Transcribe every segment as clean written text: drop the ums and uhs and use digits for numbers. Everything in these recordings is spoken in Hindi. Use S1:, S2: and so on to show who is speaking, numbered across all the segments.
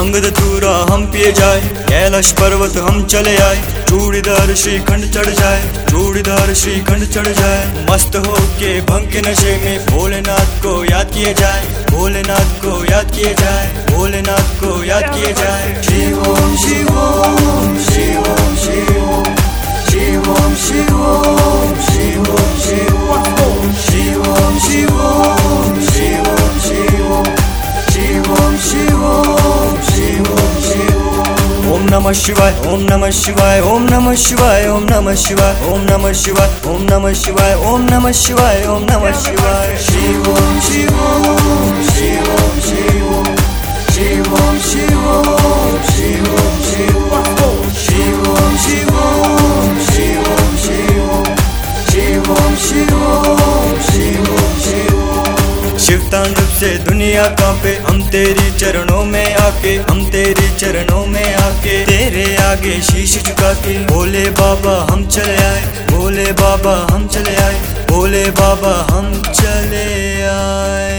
S1: भांग धतूरा हम पिए जाए, कैलाश पर्वत हम चले आए, चूड़ीदार श्रीखंड चढ़ जाए, चूड़ीदार श्रीखंड चढ़ जाए। मस्त होके भंग के नशे में भोलेनाथ को याद किए जाए, भोलेनाथ को याद किए जाए, भोलेनाथ को याद किए जाए। शिव ओम शिव ओम शिव ओम शिव ओम शिव ओम शिव ओम शिव ओम शिव ओम शिव ओम शिव ओम शिव ओम शिव ओम शिव ओम शिव ओम शिव ओम शिव ओम। ओम नमः शिवाय, ओम नमः शिवाय, ओम नमः शिवाय, ओम नमः शिवाय, ओम नमः शिवाय, ओम नमः शिवाय, ओम नमः शिवाय, ओम नमः शिवाय। शिव ओम शिव ओम शिव ओम शिव ओम शिव ओम शिव ओम शिव ओम शिव ओम शिव ओम शिव ओम शिव ओम शिव ओम शिव ओम शिव ओम शिव ओम शिव ओम। शिव तांडव से दुनिया कांपे, हम तेरी चरणों में आके, हम तेरी चरणों में आके, तेरे आगे शीश झुका के, भोले बाबा हम चले आए, भोले बाबा हम चले आए, भोले बाबा हम चले आए।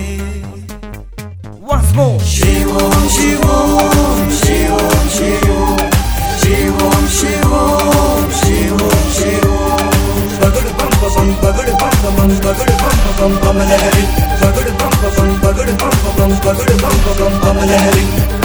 S2: Once more.
S1: शिव ओम शिव ओम शिव ओम शिव ओम शिव ओम शिव ओम शिव ओम शिव ओम। बगड़ बम बम बगड़ बम बम बगड़ बम बम बम लहरी, बगड़ बम बम बगड़ बम बम बगड़ बम बम बम लहरी।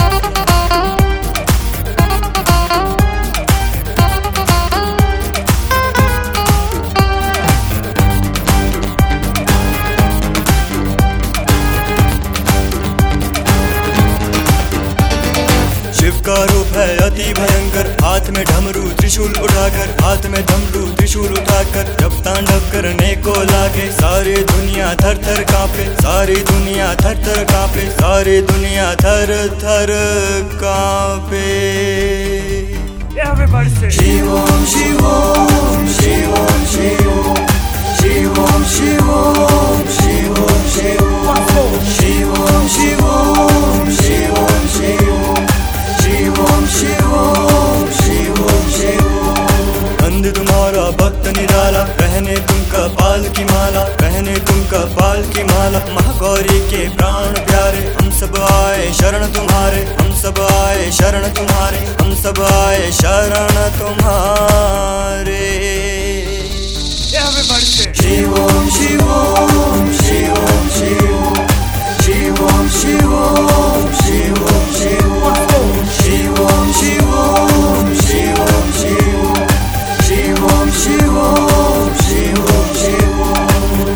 S1: शिव का रूप है अति भयंकर, हाथ में डमरू त्रिशूल उठाकर, हाथ में डमरू त्रिशूल उठाकर, जब तांडव करने को लागे, सारी दुनिया थर थर कांपे, सारी दुनिया थर थर कांपे, सारी दुनिया थर थर कांपे।
S2: Everybody say
S1: शिव ओम शिव ओम शिव ओम शिव ओम शिव ओम शिव ओम शिव ओम शिव ओम शिव ओम शिव ओम शिव ओम शिव ओम शिव ओम शिव ओम शिव ओम शिव ओम। नंद तुम्हारा भक्त निराला, पहने तुम कपाल की माला, पहने तुम कपाल की माला, महागौरी के प्राण प्यारे, हम सब आए शरण तुम्हारे, हम सब आए शरण तुम्हारे, हम सब आए शरण तुम्हारे।
S2: everybody say
S1: शिव ओम शिव ओम शिव ओम शिव ओम शिव ओम शिव ओम शिव ओम शिव ओम शिव ओम शिव ओम शिव ओम शिव ओम शिव ओम शिव ओम शिव ओम शिव ओम।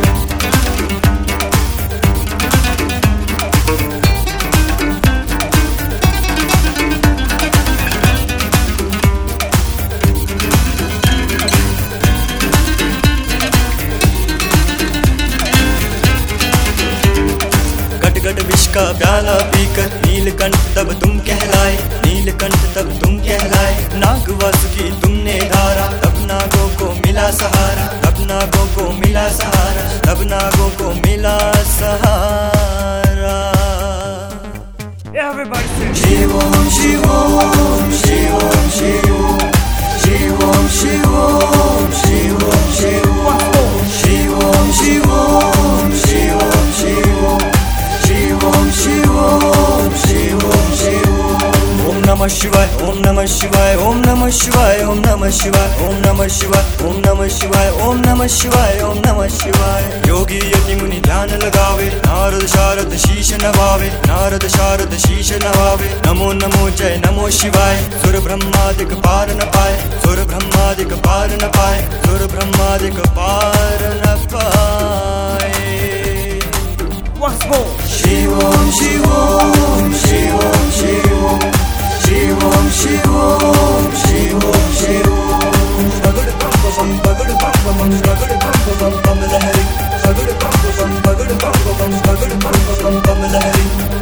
S1: गट विष का प्याला पीकर, नीलकंठ तब तुम कहलाए, नीलकंठ तब तुम कहलाए, नाग वासुकी तुमने धारा, तब नागों को मिला सहारा, तब नागों को मिला सहारा, तब नागों को मिला सहारा।
S2: everybody say
S1: शिव ओम शिव ओम शिव ओम शिव ओम शिव ओम शिव ओम शिव ओम शिव ओम शिव ओम शिव ओम शिव ओम शिव ओम शिव ओम शिव ओम शिव ओम शिव ओम। ओम नमः शिवाय, ओम नमः शिवाय, ओम नमः शिवाय, ओम नमः शिवाय, ओम नमः शिवाय, ओम नमः शिवाय, ओम नमः शिवाय, ओम नमः शिवाय। योगी यति मुनि ध्यान लगावे, नारद शारद शीश नवावे, नारद शारद शीश नवावे, नमो नमो जय नमो शिवाय। सुर ब्रह्मादिक पार न पाए, सुर ब्रह्मादिक पार न पाए, सुर ब्रह्मादिक पार न पाए।
S2: once more.
S1: शिव ओम शिव ओम शिव ओम शिव ओम शिव ओम शिव ओम शिव ओम शिव ओम। बगड़ बम बगड़ बम बगड़ बम बम लहरी, बगड़ बम बगड़ बम बगड़ बम लहरी।